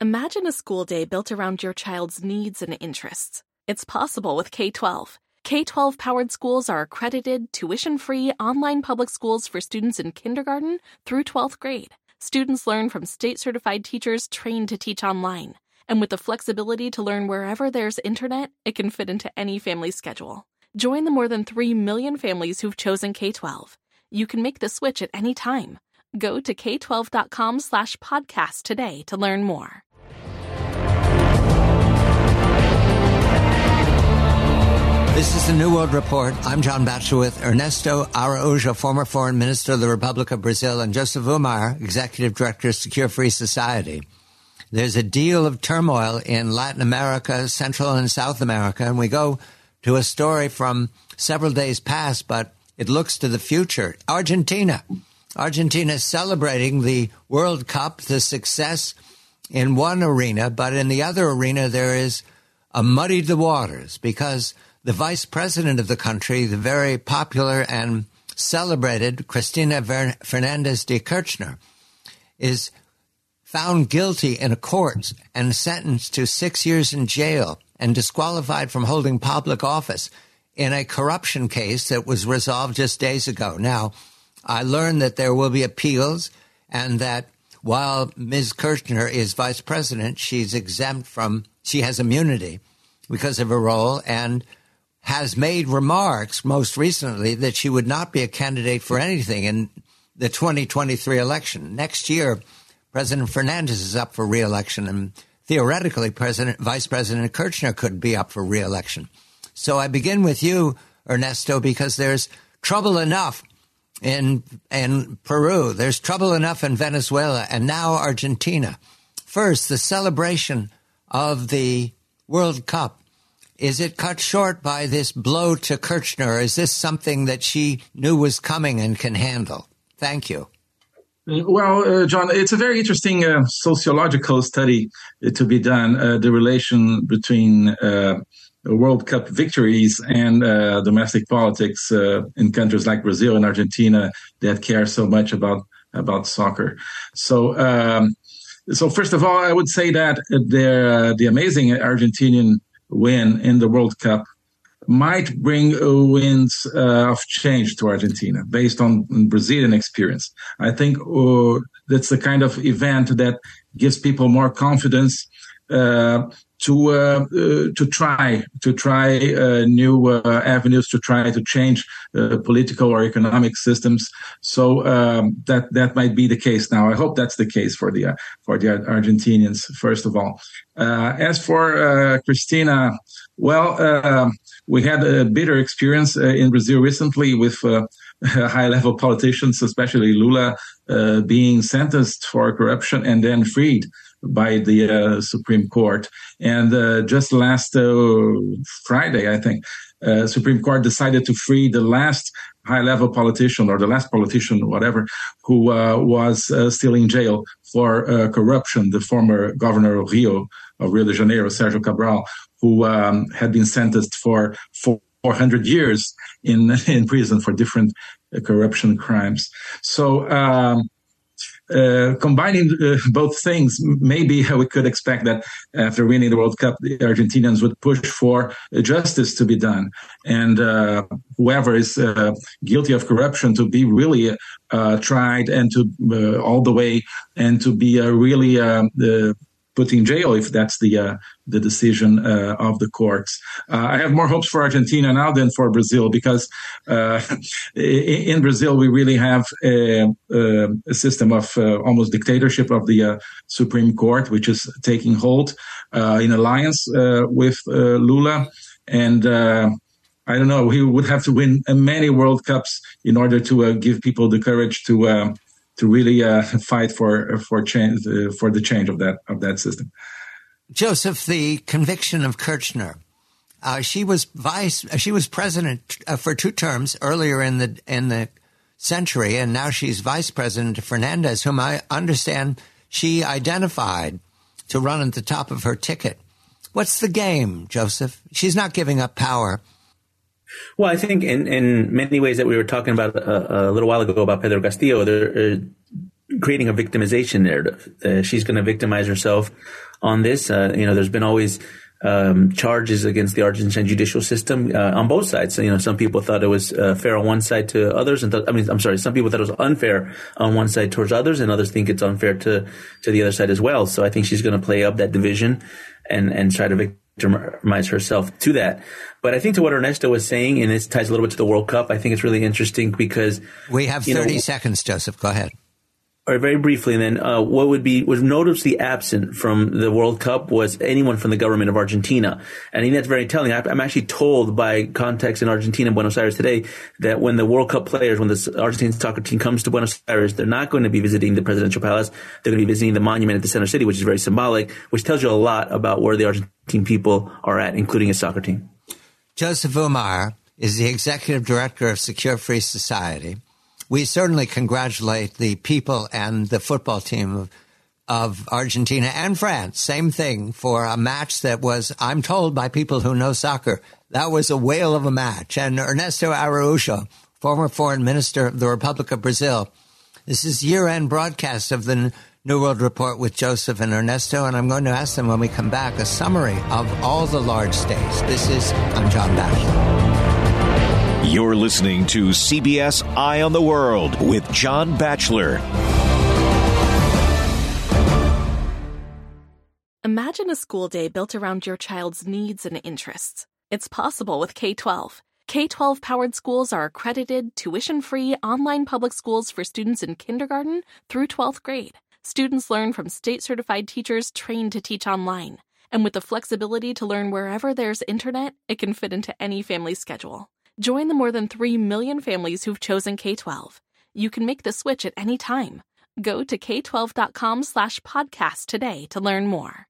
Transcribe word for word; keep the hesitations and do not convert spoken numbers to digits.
Imagine a school day built around your child's needs and interests. It's possible with K twelve. K twelve-powered schools are accredited, tuition-free, online public schools for students in kindergarten through twelfth grade. Students learn from state-certified teachers trained to teach online. And with the flexibility to learn wherever there's internet, it can fit into any family schedule. Join the more than three million families who've chosen K twelve. You can make the switch at any time. Go to k twelve dot com slash podcast today to learn more. This is the New World Report. I'm John Batchelor with Ernesto Araújo, former Foreign Minister of the Republic of Brazil, and Joseph Umar, Executive Director of Secure Free Society. There's a deal of turmoil in Latin America, Central and South America, and we go to a story from several days past, but it looks to the future. Argentina. Argentina is celebrating the World Cup, the success in one arena, but in the other arena there is a muddied the waters because the vice president of the country, the very popular and celebrated Cristina Fernandez de Kirchner, is found guilty in a court and sentenced to six years in jail and disqualified from holding public office in a corruption case that was resolved just days ago. Now, I learned that there will be appeals and that while Miz Kirchner is vice president, she's exempt from, she has immunity because of her role and has made remarks most recently that she would not be a candidate for anything in the twenty twenty-three election. Next year, President Fernandez is up for re-election, and theoretically, President, Vice President Kirchner could be up for re-election. So I begin with you, Ernesto, because there's trouble enough in in Peru. There's trouble enough in Venezuela, and now Argentina. First, the celebration of the World Cup. Is it cut short by this blow to Kirchner, or is this something that she knew was coming and can handle? Thank you. Well, uh, John, it's a very interesting uh, sociological study uh, to be done, uh, the relation between uh, World Cup victories and uh, domestic politics uh, in countries like Brazil and Argentina that care so much about, about soccer. So, um, so first of all, I would say that the, uh, the amazing Argentinian win in the World Cup might bring winds uh, of change to Argentina based on Brazilian experience. I think uh, that's the kind of event that gives people more confidence uh, to uh, uh, to try to try uh, new uh, avenues, to try to change uh, political or economic systems. So um, that that might be the case now. I hope that's the case for the uh, for the Argentinians. First of all, uh, as for uh, Cristina, well, uh, we had a bitter experience uh, in Brazil recently with uh, high-level politicians, especially Lula, uh, being sentenced for corruption and then freed by the uh, Supreme Court. And uh, just last uh, Friday, I think, uh, Supreme Court decided to free the last high-level politician or the last politician, whatever, who uh, was uh, still in jail for uh, corruption, the former governor of Rio, of Rio de Janeiro, Sergio Cabral, who um, had been sentenced for four hundred years in in prison for different uh, corruption crimes. So um, uh, combining uh, both things, maybe we could expect that after winning the World Cup, the Argentinians would push for justice to be done, and uh, whoever is uh, guilty of corruption to be really uh, tried and to uh, all the way, and to be uh, really uh, uh, put in jail if that's the uh, the decision uh, of the courts. Uh, I have more hopes for Argentina now than for Brazil because uh, in Brazil we really have a, a system of uh, almost dictatorship of the uh, Supreme Court, which is taking hold uh, in alliance uh, with uh, Lula. And uh, I don't know, he would have to win many World Cups in order to uh, give people the courage to uh, to really uh, fight for for change uh, for the change of that of that system. Joseph, the conviction of Kirchner, uh, she was vice, uh, she was president uh, for two terms earlier in the in the century, and now she's vice president of Fernandez, whom I understand she identified to run at the top of her ticket. What's the game, Joseph? She's not giving up power. Well, I think in, in many ways that we were talking about a, a little while ago about Pedro Castillo, they're uh, creating a victimization narrative. Uh, she's going to victimize herself on this. Uh, you know, there's been always um, charges against the Argentine judicial system uh, on both sides. So, you know, some people thought it was uh, fair on one side to others, and th- I mean, I'm sorry, some people thought it was unfair on one side towards others, and others think it's unfair to to the other side as well. So I think she's going to play up that division and and try to victimize herself to that. But I think to what Ernesto was saying, and this ties a little bit to the World Cup, I think it's really interesting because we have thirty know, seconds, Joseph. Go ahead. Or very briefly, and then uh, what would be was noticeably absent from the World Cup was anyone from the government of Argentina, and I think that's very telling. I, I'm actually told by contacts in Argentina and Buenos Aires today that when the World Cup players, when the Argentine soccer team comes to Buenos Aires, they're not going to be visiting the presidential palace. They're going to be visiting the monument at the center city, which is very symbolic, which tells you a lot about where the Argentine people are at, including a soccer team. Joseph Umar is the executive director of Secure Free Society. We certainly congratulate the people and the football team of, of Argentina and France. Same thing for a match that was, I'm told by people who know soccer, that was a whale of a match. And Ernesto Araújo, former foreign minister of the Republic of Brazil. This is year-end broadcast of the New World Report with Joseph and Ernesto, and I'm going to ask them when we come back a summary of all the large states. This is, I'm John Batchelor. You're listening to C B S Eye on the World with John Batchelor. Imagine a school day built around your child's needs and interests. It's possible with K twelve. K twelve powered schools are accredited, tuition-free online public schools for students in kindergarten through twelfth grade. Students learn from state-certified teachers trained to teach online. And with the flexibility to learn wherever there's internet, it can fit into any family schedule. Join the more than three million families who've chosen K twelve. You can make the switch at any time. Go to k twelve dot com slash podcast today to learn more.